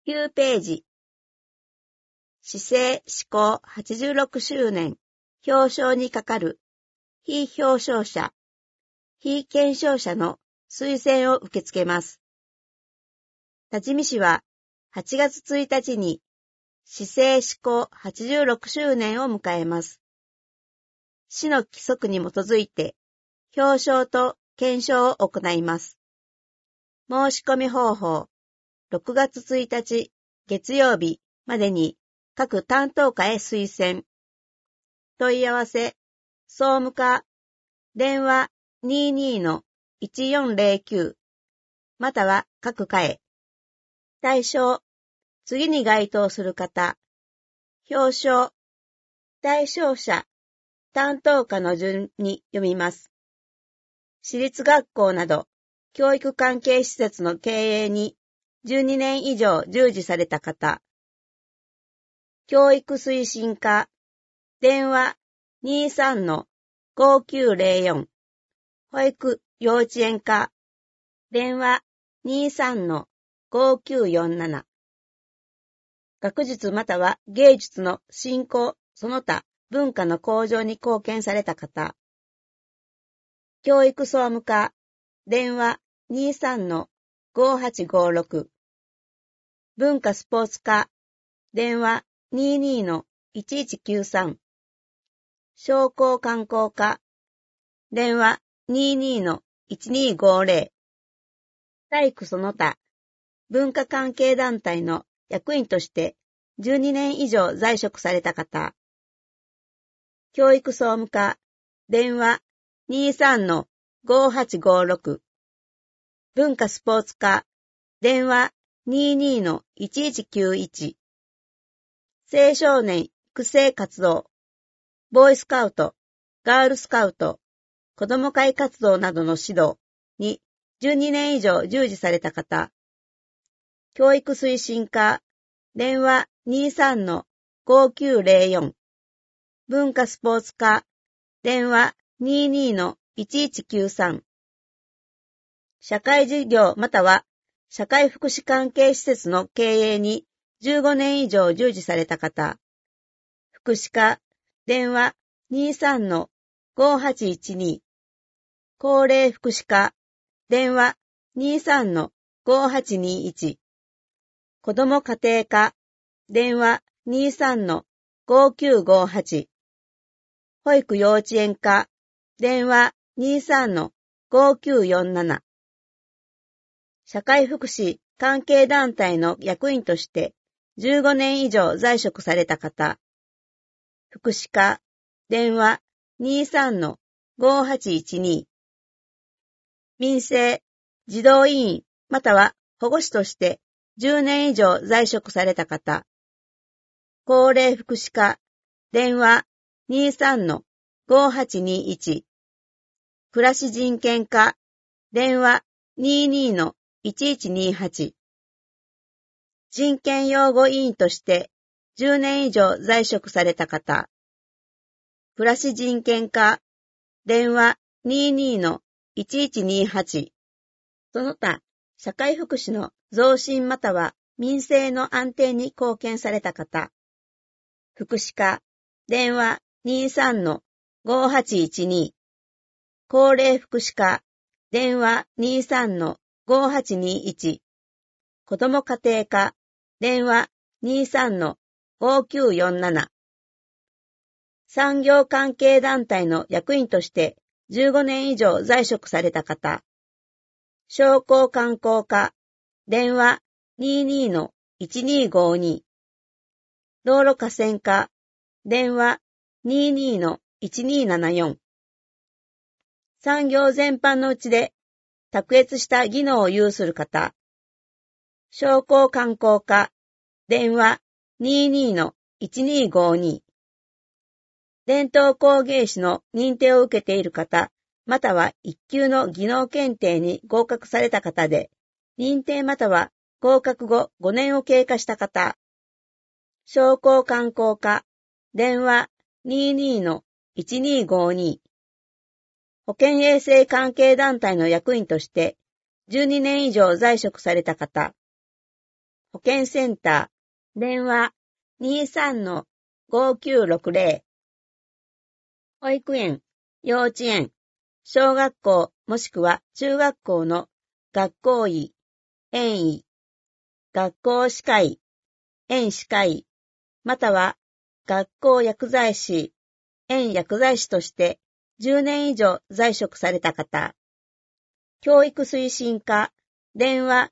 9ページ。市政施行86周年表彰に係る非表彰者、非顕彰者の推薦を受け付けます。多治見市は8月1日に市政施行86周年を迎えます。市の規則に基づいて表彰と顕彰を行います。申し込み方法、6月1日月曜日までに各担当課へ推薦。問い合わせ、総務課、電話 22-1409 または各課へ。対象、次に該当する方、表彰、対象者、担当課の順に読みます。私立学校など教育関係施設の経営に12年以上従事された方、教育推進課、電話 23-5904 保育幼稚園課、電話 23-5947 学術または芸術の振興その他文化の向上に貢献された方、教育総務課、電話 23-5856 文化スポーツ課、電話 22-1193 商工観光課、電話 22-1250 体育その他文化関係団体の役員として12年以上在職された方、教育総務課、電話 23-5856 文化スポーツ課、電話 22-1191 青少年育成活動、ボーイスカウト、ガールスカウト、子ども会活動などの指導に12年以上従事された方、教育推進課、電話 23-5904 文化スポーツ課、電話 22-1193 社会事業または社会福祉関係施設の経営に15年以上従事された方、福祉課、電話 23-5812 高齢福祉課、電話 23-5821 子ども家庭課、電話 23-5958 保育幼稚園課、電話 23-5947 社会福祉関係団体の役員として15年以上在職された方、福祉課、電話 23-5812 民生、児童委員または保護士として10年以上在職された方、高齢福祉課、電話 23-5821 暮らし人権課、電話 22-1128 人権擁護委員として10年以上在職された方、暮らし人権課、電話 22-1128 その他社会福祉の増進または民生の安定に貢献された方、福祉課、電話 23-5812 高齢福祉課、電話 23-5821 子ども家庭課、電話 23-5947 産業関係団体の役員として15年以上在職された方、商工観光課、電話 22-1252 道路河川課、電話 22-1274 産業全般のうちで卓越した技能を有する方、商工観光課、電話 22-1252 伝統工芸士の認定を受けている方、または一級の技能検定に合格された方で、認定または合格後5年を経過した方、商工観光課、電話 22-1252 保健衛生関係団体の役員として12年以上在職された方、 保健センター、電話 23-5960。保育園、幼稚園、小学校もしくは中学校の学校医、園医、学校歯科医、園歯科医、または学校薬剤師、園薬剤師として10年以上在職された方。教育推進課、電話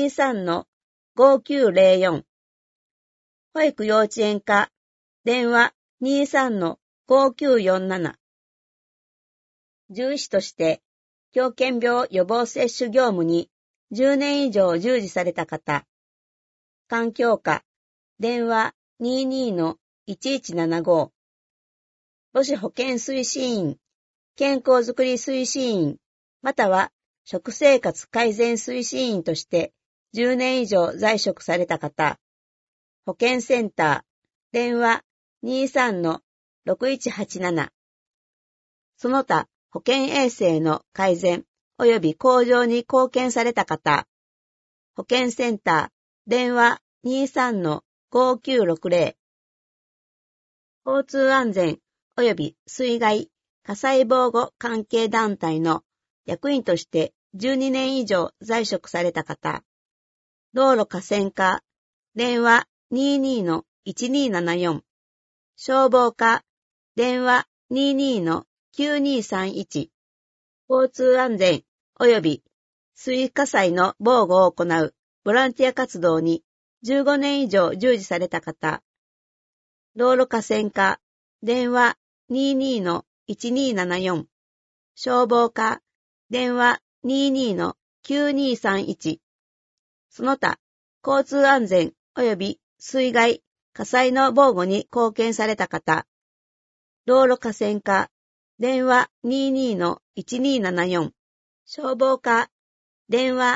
23-5904。保育幼稚園課、電話 23-5947。獣医師として、狂犬病予防接種業務に10年以上従事された方。環境課、電話 22-1175。母子保健推進員、健康づくり推進員、または食生活改善推進員として10年以上在職された方。保健センター、電話 23-6187。その他、保健衛生の改善及び向上に貢献された方。保健センター、電話 23-5960。交通安全及び水害、火災防護関係団体の役員として12年以上在職された方。道路河川課、電話 22-1274。消防課、電話 22-9231。交通安全及び水火災の防護を行うボランティア活動に15年以上従事された方。道路河川課、電話 22-1274。消防課、電話 22-9231。その他、交通安全及び水害、火災の防護に貢献された方。道路河川課、電話 22-1274。消防課、電話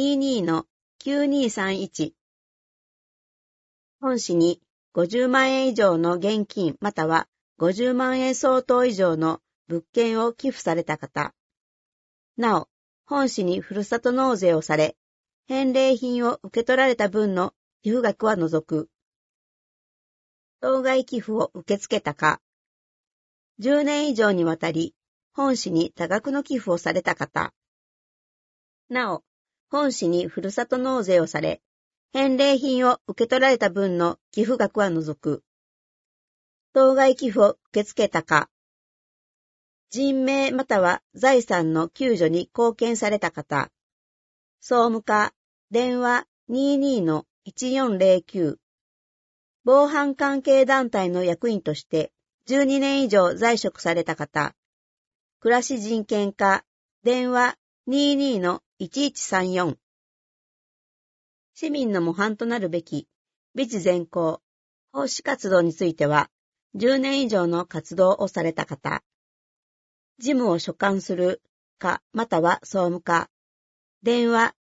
22-9231。本市に50万円以上の現金または50万円相当以上の物件を寄付された方。なお、本市にふるさと納税をされ、返礼品を受け取られた分の寄付額は除く。当該寄付を受け付けたか。10年以上にわたり、本市に多額の寄付をされた方。なお、本市にふるさと納税をされ、返礼品を受け取られた分の寄付額は除く。当該寄付を受け付けたか。人命または財産の救助に貢献された方。総務課、電話 22-1409。防犯関係団体の役員として12年以上在職された方。暮らし人権課、電話 22-1134。市民の模範となるべき、備知善行、奉仕活動については、10年以上の活動をされた方。事務を所管する課または総務課。電話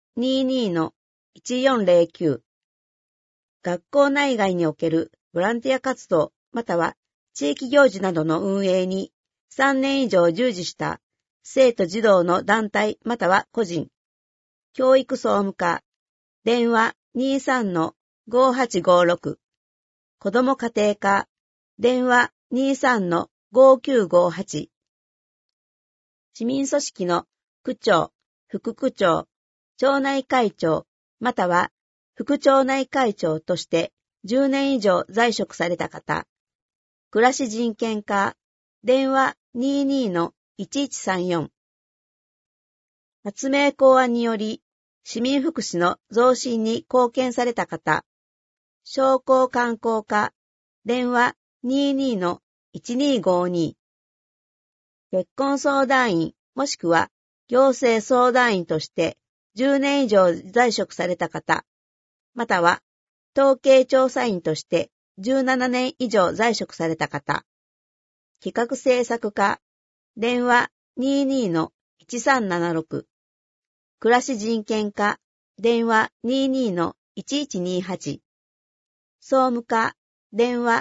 22-1409。学校内外におけるボランティア活動または地域行事などの運営に3年以上従事した生徒児童の団体または個人。教育総務課。電話 23-5856。子ども家庭課。電話 23-5958。市民組織の区長、副区長、町内会長、または副町内会長として10年以上在職された方。暮らし人権課、電話 22-1134。発明考案により、市民福祉の増進に貢献された方。商工観光課、電話 22-1252。結婚相談員もしくは行政相談員として10年以上在職された方、または統計調査員として17年以上在職された方、企画政策課、電話 22-1376、暮らし人権課、電話 22-1128、総務課、電話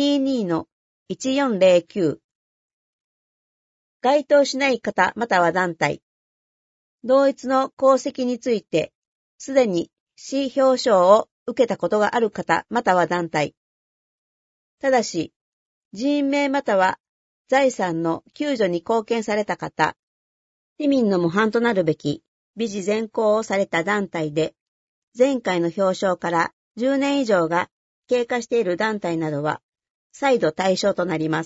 22-1409、該当しない方または団体、同一の功績について、すでに市表彰を受けたことがある方または団体。ただし、人命または財産の救助に貢献された方、市民の模範となるべき美事善行をされた団体で、前回の表彰から10年以上が経過している団体などは、再度対象となります。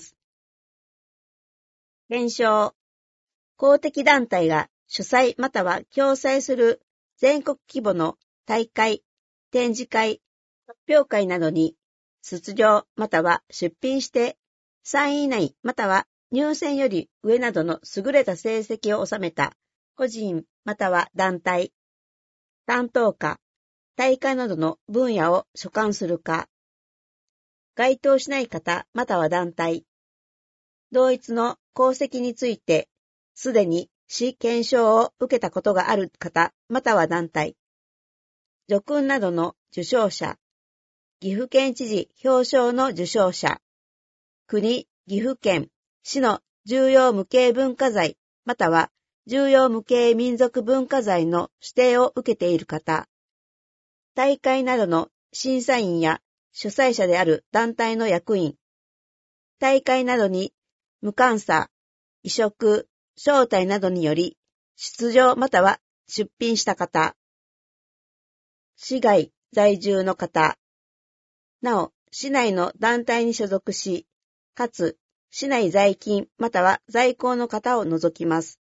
検証。公的団体が主催または共催する全国規模の大会、展示会、発表会などに出場または出品して3位以内または入選より上などの優れた成績を収めた個人または団体、担当課、大会などの分野を所管する課、該当しない方または団体、同一の功績についてすでに市検証を受けたことがある方または団体、叙勲などの受章者、岐阜県知事表彰の受章者、国、岐阜県、市の重要無形文化財または重要無形民族文化財の指定を受けている方、大会などの審査員や主催者である団体の役員、大会などに無監査、委嘱、招待などにより出場または出品した方、市外在住の方、なお市内の団体に所属し、かつ市内在勤または在校の方を除きます。